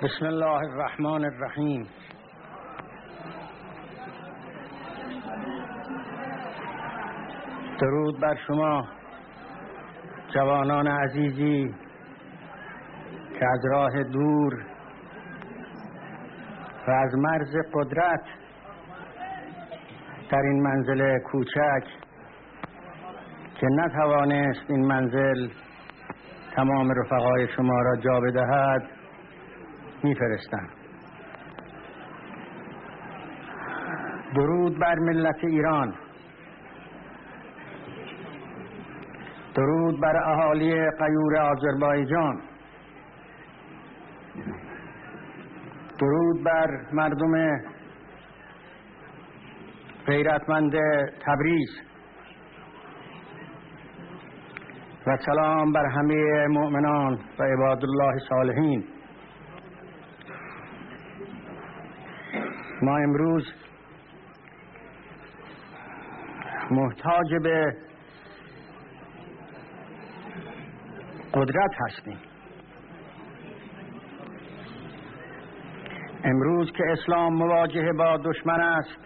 بسم الله الرحمن الرحیم. درود بر شما جوانان عزیزی که از راه دور و از مرز قدرت در این منزل کوچک که نتوانست این منزل تمام رفقای شما را جا بدهد میفرستم. درود بر ملت ایران، درود بر اهالی غیور آذربایجان، درود بر مردم غیرتمند تبریز و سلام بر همه مؤمنان و عباد الله صالحین. ما امروز محتاج به قدرت هستیم. امروز که اسلام مواجه با دشمن است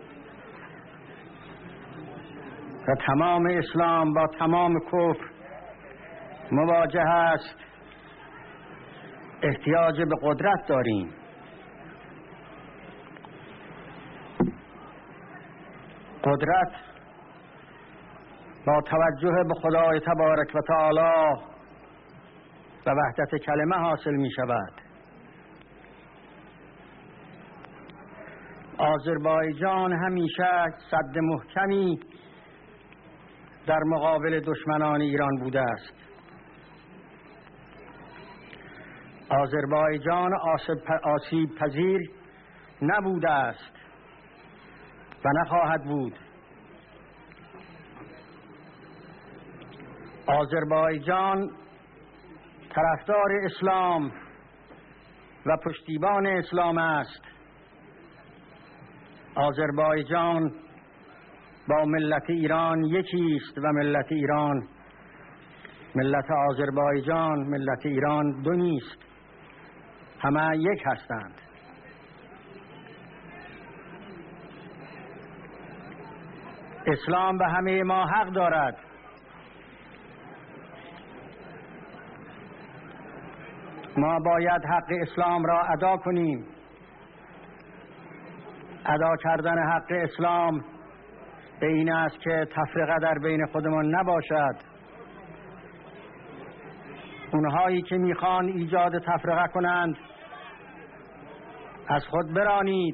و تمام اسلام با تمام کفر مواجه است، احتیاج به قدرت داریم. قدرت با توجه به خدای تبارک و تعالی و وحدت کلمه حاصل می شود. آذربایجان همیشه سد محکمی در مقابل دشمنان ایران بوده است. آذربایجان آسیب پذیر نبوده است و نخواهد بود. آذربایجان طرفدار اسلام و پشتیبان اسلام است. آذربایجان با ملت ایران یکی است و ملت ایران، ملت آذربایجان، ملت ایران دو نیست، همه یک هستند. اسلام به همه ما حق دارد. ما باید حق اسلام را ادا کنیم. ادا کردن حق اسلام به این است که تفرقه در بین خودمان نباشد. اونهایی که میخوان ایجاد تفرقه کنند از خود برانید.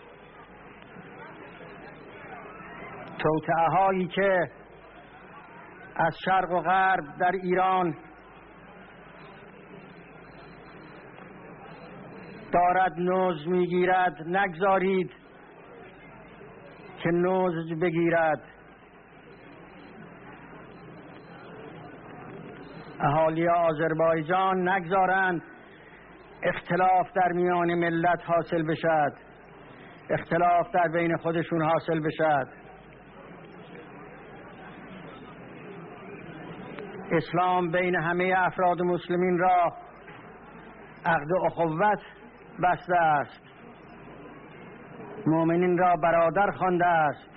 توطئه هایی که از شرق و غرب در ایران دارد نوز میگیرد، نگذارید که نوز بگیرد. اهالی آذربایجان نگذارند اختلاف در میان ملت حاصل بشد، اختلاف در بین خودشون حاصل بشد. اسلام بین همه افراد مسلمین را عقد اخوت بسته است. مؤمنین را برادر خوانده است.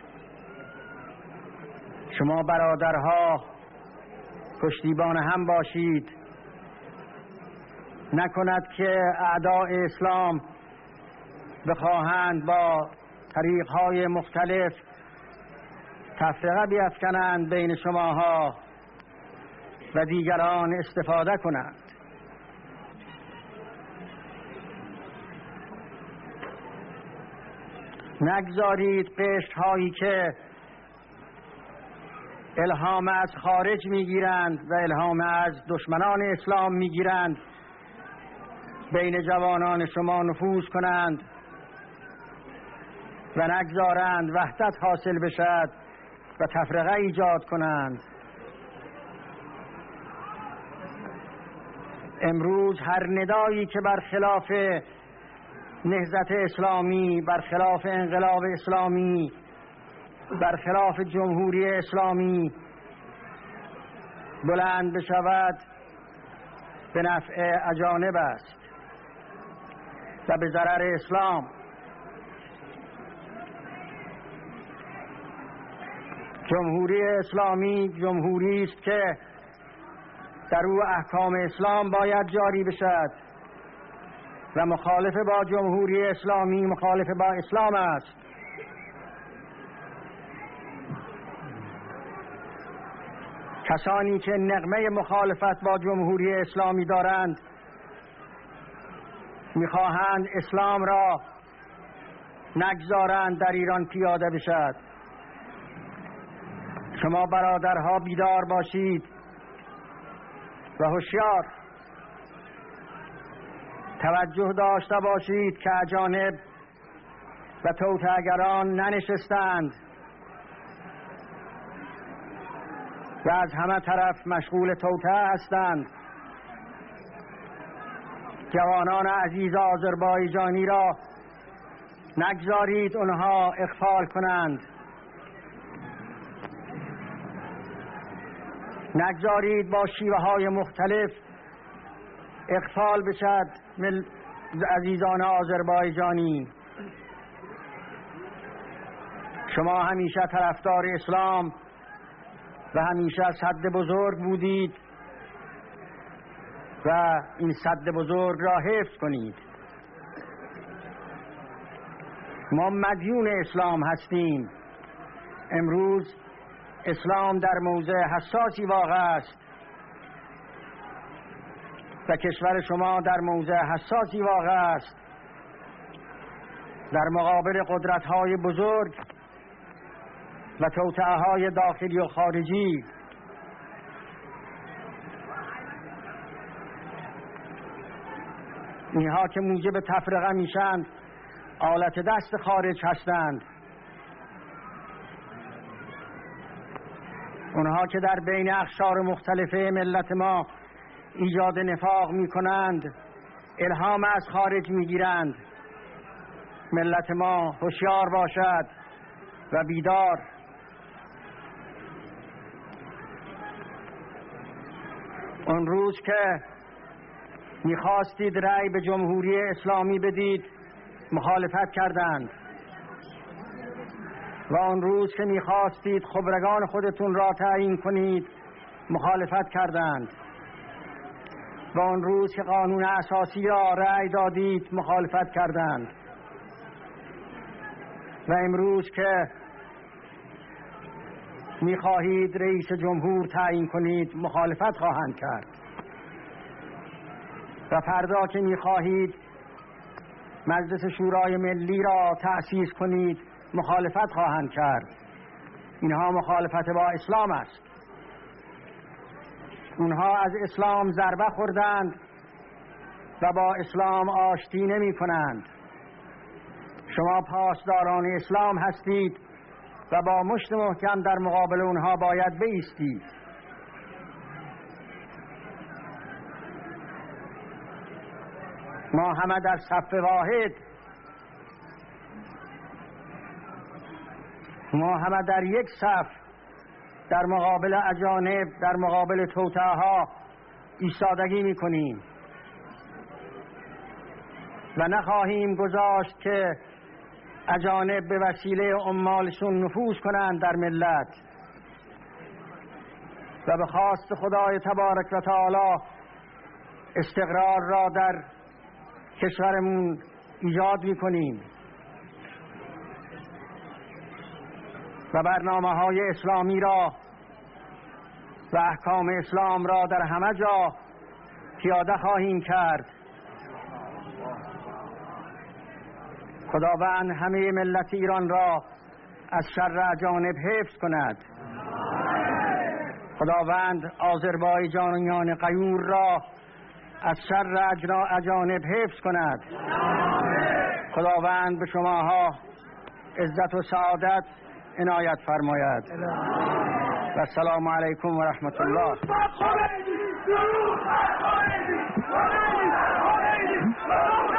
شما برادرها پشتیبان هم باشید. نکند که اعداء اسلام بخواهند با طریقهای مختلف تفرقه بیفکنند بین شماها و دیگران استفاده کنند. نگذارید قشر هایی که الهام از خارج میگیرند و الهام از دشمنان اسلام میگیرند بین جوانان شما نفوذ کنند و نگذارند وحدت حاصل بشد و تفرقه ایجاد کنند. امروز هر ندایی که برخلاف نهضت اسلامی، برخلاف انقلاب اسلامی، برخلاف جمهوری اسلامی بلند بشود به نفع اجانب است. و به ضرر اسلام. جمهوری اسلامی جمهوری است که در او احکام اسلام باید جاری بشود و مخالف با جمهوری اسلامی مخالف با اسلام است. کسانی که نغمه مخالفت با جمهوری اسلامی دارند میخواهند اسلام را نگذارند در ایران پیاده بشود. شما برادرها بیدار باشید و هوشیار توجه داشته باشید که اجانب و توطئه‌گران ننشستند و از همه طرف مشغول توطئه هستند. جوانان عزیز آذربایجانی را نگذارید اونها اغفال کنند، نگذارید با شیوه های مختلف اغفال بشد عزیزان آذربایجانی. شما همیشه طرفدار اسلام و همیشه سد بزرگ بودید و این سد بزرگ را حفظ کنید. ما مدیون اسلام هستیم. امروز اسلام در موضع حساسی واقع است و کشور شما در موضع حساسی واقع است در مقابل قدرت‌های بزرگ و توطئه‌های داخلی و خارجی. اینها که موجب تفرقه میشند آلت دست خارج هستند. اونها که در بین اقشار مختلفه ملت ما ایجاد نفاق میکنند الهام از خارج میگیرند. ملت ما هوشیار باشد و بیدار. اون روز که میخواستید رأی به جمهوری اسلامی بدید مخالفت کردند و اون روز که میخواستید خبرگان خودتون را تعیین کنید مخالفت کردند و اون روز که قانون اساسی را رأی دادید مخالفت کردند و امروز که میخواهید رئیس جمهور تعیین کنید مخالفت خواهند کرد و فردا که میخواهید مجلس شورای ملی را تأسیس کنید مخالفت خواهند کرد. اینها مخالفت با اسلام است. اونها از اسلام ضربه خوردند و با اسلام آشتی نمی کنند. شما پاسداران اسلام هستید و با مشت محکم در مقابل اونها باید بایستید. ما همه در صف واحد، ما همه در یک صف در مقابل اجانب، در مقابل توطئه‌ها ایستادگی می‌کنیم و نخواهیم گذاشت که اجانب به وسیله عمالشون نفوذ کنند در ملت و به خواست خدای تبارک و تعالی استقرار را در کشورمون ایجاد می‌کنیم و برنامه‌های اسلامی را و احکام اسلام را در همه جا پیاده خواهیم کرد. خداوند همه ملت ایران را از شر اجانب حفظ کند. خداوند آذربایجانیان غیور را از شر اجانب حفظ کند. خداوند به شماها عزت و سعادت عنایت فرماید. و السلام علیکم و رحمت الله.